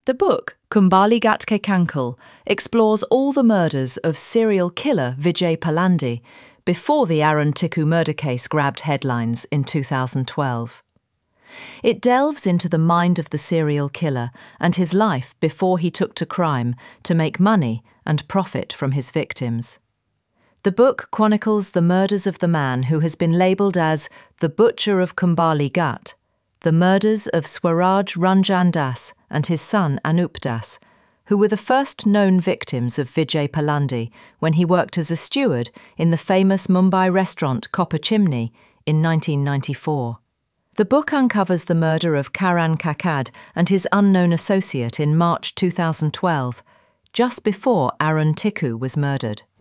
The book, Kumbali Ghat Ke Kankal, explores all the murders of serial killer Vijay Pallandi before the Arun Tikku murder case grabbed headlines in 2012. It delves into the mind of the serial killer and his life before he took to crime to make money and profit from his victims. The book chronicles the murders of the man who has been labelled as the Butcher of Kumbali Ghat, the murders of Swaraj Ranjan Das and his son Anup Das, who were the first known victims of Vijay Pallandi when he worked as a steward in the famous Mumbai restaurant Copper Chimney in 1994. The book uncovers the murder of Karan Kakad and his unknown associate in March 2012, just before Arun Tikku was murdered.